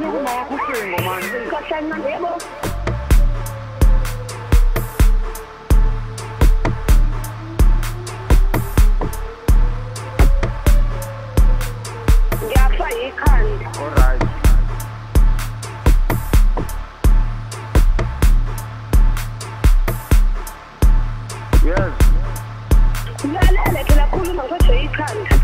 sukuma wakho ucingo manje. Kasana yebo. Ngiyafa ikhanda. All right. Yes. Ngilalele phela khuluma ngisho ikhanda.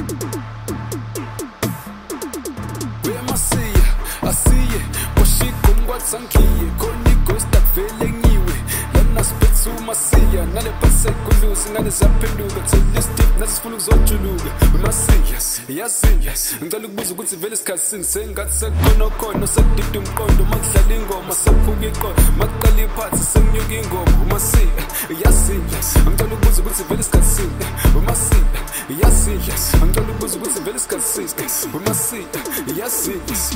Asiye kwashigumkwatsangiye khonikosta vele ngiwe lana spetsu masiya nale pasekulusi ngane zaphenduka tselistip nasifuna ukuzojuluka masiya yaziya ngicela ukubuza ukuthi vele isikhatsini sengathi sekukhona sekudida umqondo makudlala ingoma sephuka iqondo makuqala iphathi sengiyuka ingoma masiya yaziya ngicela ukubuza ukuthi vele isikhatsini masiya yaziya ngicela ukubuza ukuthi vele isikhatsini masiya yaziya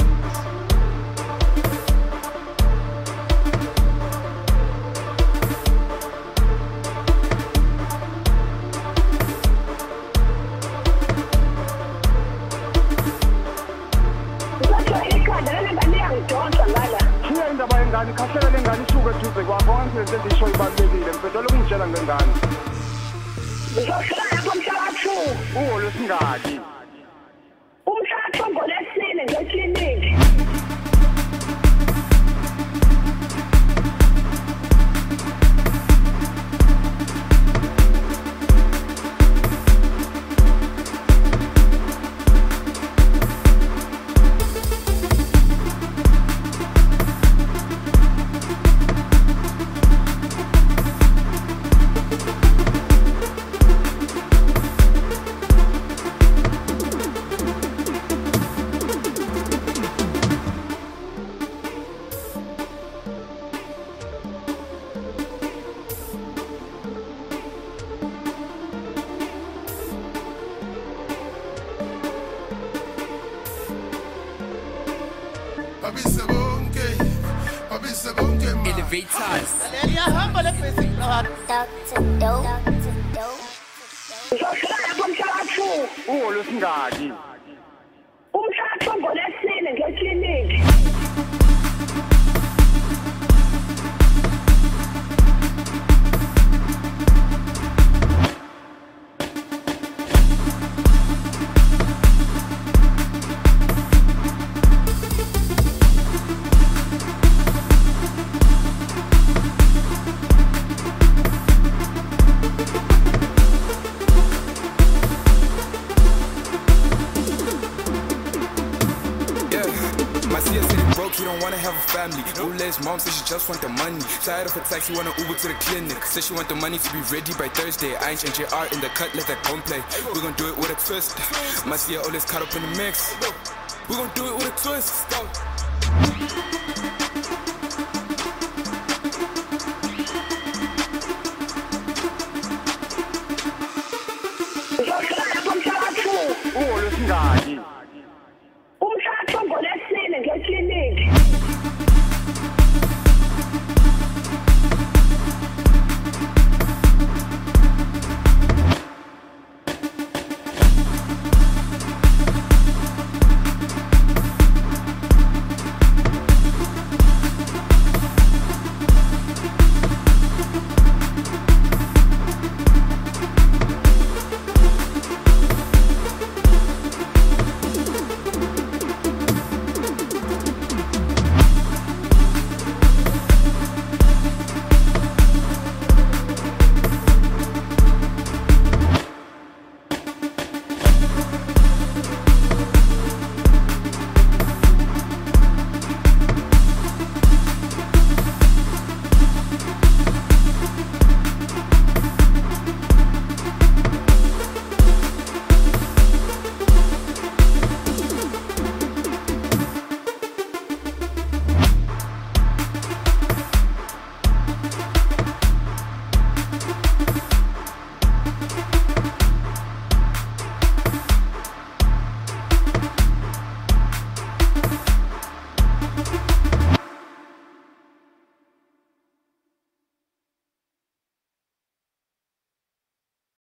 Indaba yengane khahlela lengane isuke eduze kwakho ngangifike sendisho ibalulekile ngiphethola ukungitshela ngengane. Ngizohlala kumhla ka-2. Ungolwesingaki? Umhla ka-2 ngolesine ngekliniki. Elevators. Ngizohlala kumhla ka-2. Ungolwesingaki? Umhla ka-2 ngolesine ngekliniki. You don't wanna have a family. No less mom says she just want the money. Tired of a taxi, wanna Uber to the clinic. Says she want the money to be ready by Thursday. I ain't JR in the cut, let that gon' play. We gon' do it with a twist. Marcia always caught up in the mix. We gon' do it with a twist. Ngizohlala kumhla ka-2. Ungolwesingaki? Umhla ka-2 ngolesine ngekliniki.